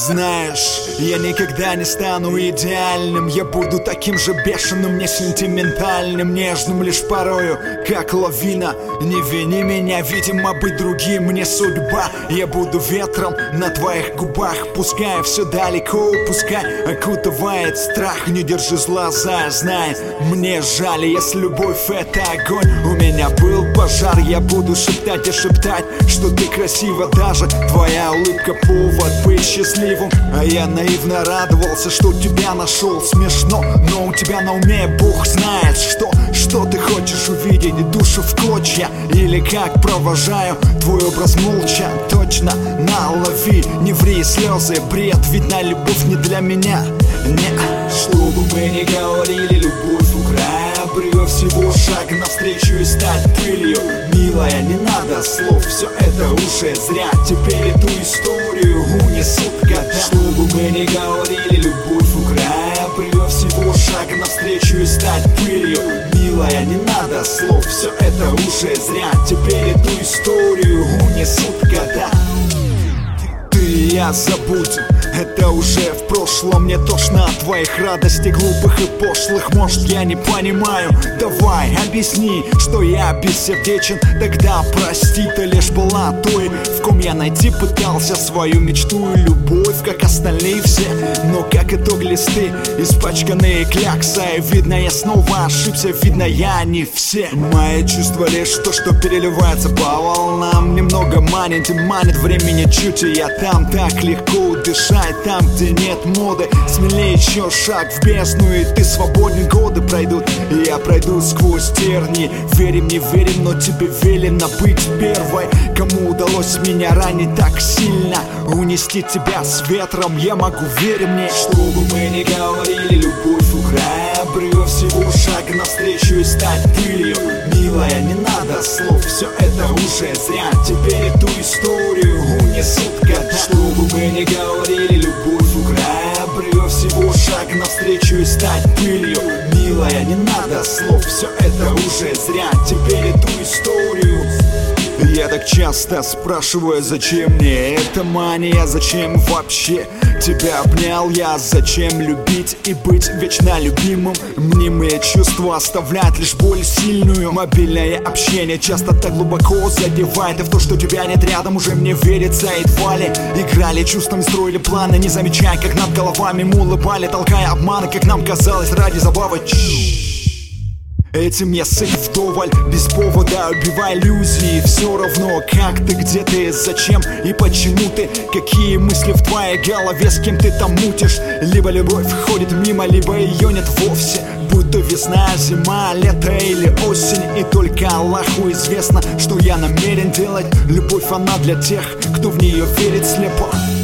Знаешь, я никогда не стану идеальным. Я буду таким же бешеным, не сентиментальным, нежным лишь порою, как лавина. Не вини меня, видимо, быть другим не судьба. Я буду ветром на твоих губах, пускай все далеко, пускай окутывает страх. Не держи зла за, знай, мне жаль, если любовь это огонь. У меня был пожар, я буду шептать и шептать, что ты красива, даже твоя улыбка повод быть счастливым. А я наивно радовался, что тебя нашел. Смешно, но у тебя на уме Бог знает, что ты хочешь увидеть, душу в клочья или как провожаю твой образ молча. Точно, налови, не ври, слезы, бред, ведь на любовь не для меня. Не, что бы мы ни говорили, любовь у края, бревен всего шаг навстречу и стать пылью. Милая, не надо слов, все это уже зря. Теперь эту историю унесут года. Что бы мы ни говорили, любовь у края, бревен всего шаг навстречу и стать пылью. Милая, не надо слов, все это уже зря. Теперь эту историю унесут года. Ты и я забудем, это уже в прошлом. Мне тошно от твоих радостей глупых и пошлых. Может, я не понимаю, давай объясни, что я бессердечен. Тогда прости, ты лишь была той, в ком я найти пытался свою мечту и любовь, как остальные все. Но как итог листы, испачканные кляксой. Видно, я снова ошибся, видно, я не все. Мои чувства лишь то, что переливается по волнам. Немного манит и манит времени чуть, и я там так легко дышать. Там, где нет моды, смелее еще шаг в бездну, и ты свободен, годы пройдут, и я пройду сквозь тернии. Верим, не верим, но тебе велено быть первой. Кому удалось меня ранить так сильно, унести тебя с ветром, я могу, верь мне. Что бы мы ни говорили, любовь у края, бревен всего шаг навстречу и стать пылью. Милая, не надо слов, все это уже зря. Теперь эту историю унесут года. Что бы мы ни говорили, любовь у края, бревен всего шаг навстречу и стать пылью. Милая, не надо слов, все это уже зря. Теперь эту историю. Я так часто спрашиваю, зачем мне эта мания, зачем вообще тебя обнял я, зачем любить и быть вечно любимым. Мнимые чувства оставляют лишь боль сильную. Мобильное общение часто так глубоко задевает, и в то, что тебя нет рядом, уже мне верится едва ли. Играли чувствами, строили планы, не замечая, как над головами мы улыбали, толкая обманы, как нам казалось, ради забавы. Этим я сыт вдоволь, без повода убивая иллюзии. Все равно, как ты, где ты, зачем и почему ты. Какие мысли в твоей голове, с кем ты там мутишь. Либо любовь ходит мимо, либо ее нет вовсе. Будь то весна, зима, лето или осень. И только Аллаху известно, что я намерен делать. Любовь она для тех, кто в нее верит слепо.